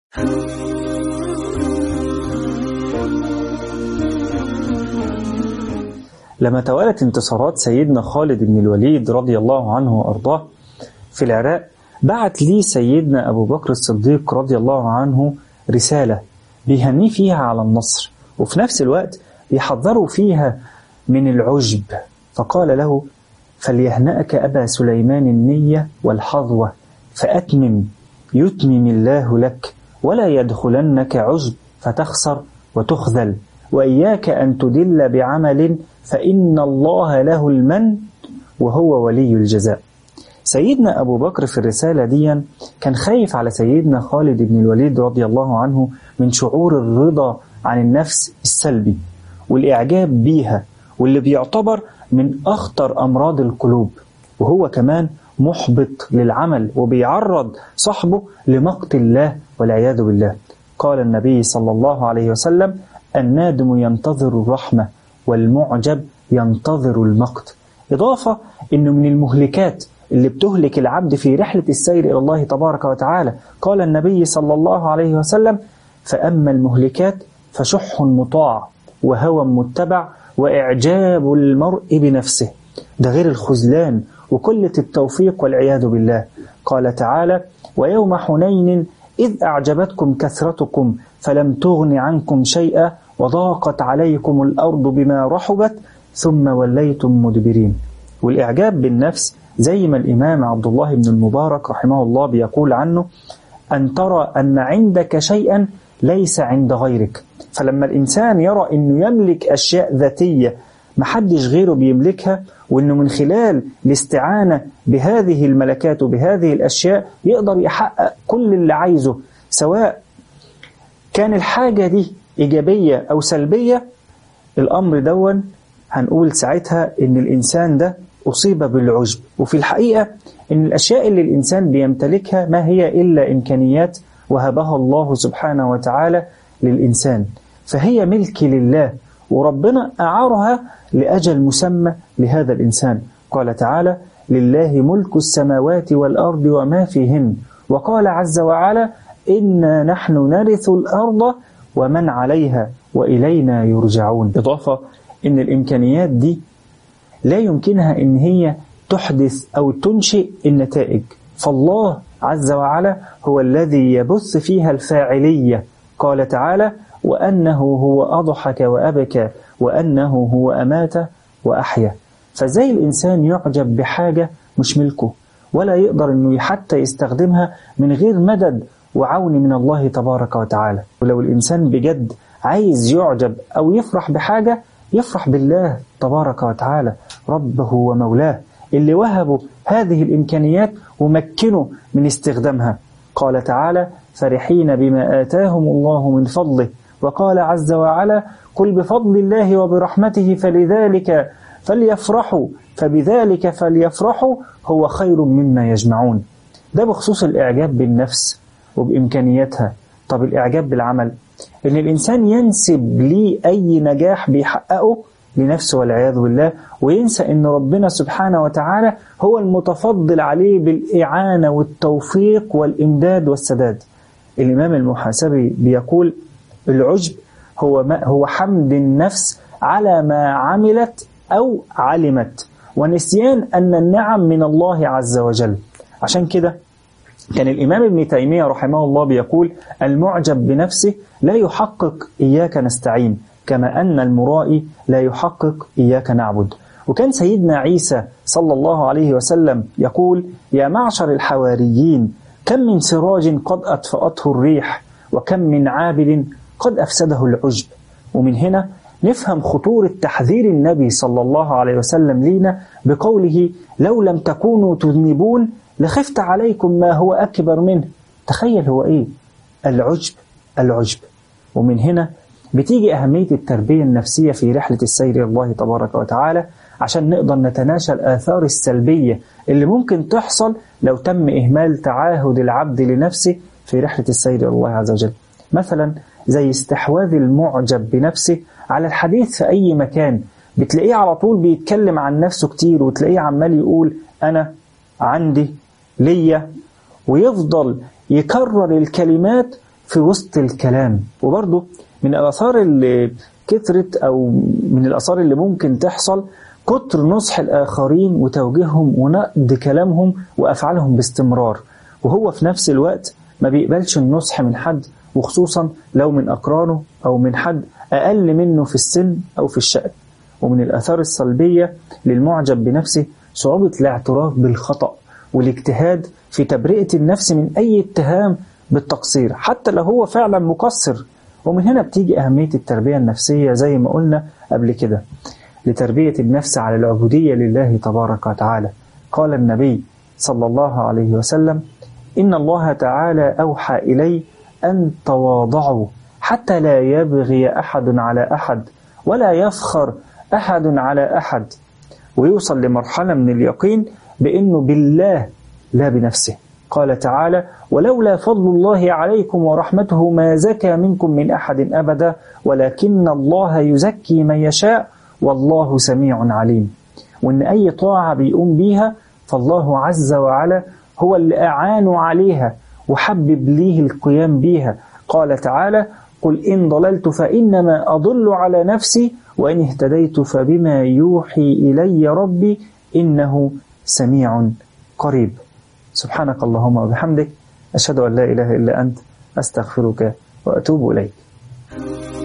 لما توالت انتصارات سيدنا خالد بن الوليد رضي الله عنه وأرضاه في العراق، بعت لي سيدنا أبو بكر الصديق رضي الله عنه رسالة بيهنيه فيها على النصر، وفي نفس الوقت بيحذروا فيها من العجب، فقال له: فليهنأك أبا سليمان النية والحظوة فأتمم يتمم الله لك، ولا يدخلنك عجب فتخسر وتخذل، وإياك أن تدل بعمل فإن الله له المن وهو ولي الجزاء. سيدنا أبو بكر في الرسالة دي كان خايف على سيدنا خالد بن الوليد رضي الله عنه من شعور الرضا عن النفس السلبي والإعجاب بيها، واللي بيعتبر من أخطر أمراض القلوب، وهو كمان محبط للعمل وبيعرض صاحبه لمقت الله والعياذ بالله. قال النبي صلى الله عليه وسلم: النادم ينتظر الرحمة والمعجب ينتظر المقت. إضافة إنه من المهلكات اللي بتهلك العبد في رحلة السير إلى الله تبارك وتعالى. قال النبي صلى الله عليه وسلم: فأما المهلكات فشح مطاع وهوى متبع وإعجاب المرء بنفسه. ده غير الخذلان وقلة التوفيق والعياذ بالله. قال تعالى: ويوم حنين إذ أعجبتكم كثرتكم فلم تغن عنكم شيئا وضاقت عليكم الأرض بما رحبت ثم وليتم مدبرين. والإعجاب بالنفس زي ما الإمام عبد الله بن المبارك رحمه الله بيقول عنه: أن ترى أن عندك شيئا ليس عند غيرك. فلما الإنسان يرى أنه يملك أشياء ذاتية محدش غيره بيملكها، وأنه من خلال الاستعانة بهذه الملكات وبهذه الأشياء يقدر يحقق كل اللي عايزه، سواء كان الحاجة دي إيجابية أو سلبية، الأمر دون هنقول ساعتها أن الإنسان ده أصيب بالعجب. وفي الحقيقة أن الأشياء اللي الإنسان بيمتلكها ما هي إلا إمكانيات وهبها الله سبحانه وتعالى للإنسان، فهي ملك لله، وربنا أعارها لأجل مسمى لهذا الإنسان. قال تعالى: لله ملك السماوات والأرض وما فيهن، وقال عز وعلا: إنا نحن نرث الأرض ومن عليها وإلينا يرجعون. إضافة إن الإمكانيات دي لا يمكنها إن هي تحدث أو تنشئ النتائج، فالله عز وعلا هو الذي يبث فيها الفاعلية. قال تعالى: وأنه هو أضحك وأبكى وأنه هو أمات وأحيا. فزي الإنسان يعجب بحاجة مش ملكه ولا يقدر أنه حتى يستخدمها من غير مدد وعون من الله تبارك وتعالى. ولو الإنسان بجد عايز يعجب أو يفرح بحاجة، يفرح بالله تبارك وتعالى ربه ومولاه اللي وهبه هذه الإمكانيات ومكنه من استخدامها. قال تعالى: فرحين بما آتاهم الله من فضله. وقال عز وعلا: قل بفضل الله وبرحمته فبذلك فليفرحوا هو خير مما يجمعون. ده بخصوص الإعجاب بالنفس وبإمكانياتها. طب الإعجاب بالعمل، إن الإنسان ينسب لي أي نجاح بيحققه لنفسه والعياذ بالله، وينسى إن ربنا سبحانه وتعالى هو المتفضل عليه بالإعانة والتوفيق والإمداد والسداد. الإمام المحاسبي بيقول: العجب هو حمد النفس على ما عملت أو علمت، ونسيان أن النعم من الله عز وجل. عشان كده كان الإمام ابن تيمية رحمه الله بيقول: المعجب بنفسه لا يحقق إياك نستعين، كما أن المرائي لا يحقق إياك نعبد. وكان سيدنا عيسى صلى الله عليه وسلم يقول: يا معشر الحواريين، كم من سراج قد أطفأته الريح، وكم من عابد قد أفسده العجب. ومن هنا نفهم خطورة تحذير النبي صلى الله عليه وسلم لينا بقوله: لو لم تكونوا تذنبون لخفت عليكم ما هو أكبر منه. تخيل هو إيه؟ العجب. ومن هنا بتيجي أهمية التربية النفسية في رحلة السير إلى الله تبارك وتعالى، عشان نقدر نتناشى الآثار السلبية اللي ممكن تحصل لو تم إهمال تعاهد العبد لنفسه في رحلة السير إلى الله عز وجل. مثلا زي استحواذ المعجب بنفسه على الحديث في أي مكان، بتلاقيه على طول بيتكلم عن نفسه كتير، وتلاقيه عمال يقول أنا، عندي، ليا، ويفضل يكرر الكلمات في وسط الكلام. وبرضه من الآثار اللي كثرت أو من الآثار اللي ممكن تحصل كتر نصح الآخرين وتوجيههم ونقد كلامهم وأفعالهم باستمرار، وهو في نفس الوقت ما بيقبلش النصح من حد، وخصوصا لو من أقرانه أو من حد أقل منه في السن أو في الشأن. ومن الآثار السلبية للمعجب بنفسه صعوبة الاعتراف بالخطأ والاجتهاد في تبرئة النفس من أي اتهام بالتقصير حتى لو هو فعلا مقصر. ومن هنا بتيجي أهمية التربية النفسية زي ما قلنا قبل كده لتربية النفس على العبودية لله تبارك وتعالى. قال النبي صلى الله عليه وسلم: إن الله تعالى أوحى إلي أن تواضعوا حتى لا يبغي أحد على أحد ولا يفخر أحد على أحد، ويوصل لمرحلة من اليقين بأنه بالله لا بنفسه. قال تعالى: ولولا فضل الله عليكم ورحمته ما زكى منكم من أحد أبدا ولكن الله يزكي من يشاء والله سميع عليم. وإن أي طاعة بيقوم بيها فالله عز وعلا هو اللي أعانوا عليها وحبب ليه القيام بيها. قال تعالى: قل إن ضللت فإنما أضل على نفسي وإن اهتديت فبما يوحي إلي ربي إنه سميع قريب. سبحانك اللهم وبحمدك، أشهد أن لا إله إلا أنت، أستغفرك وأتوب إليك.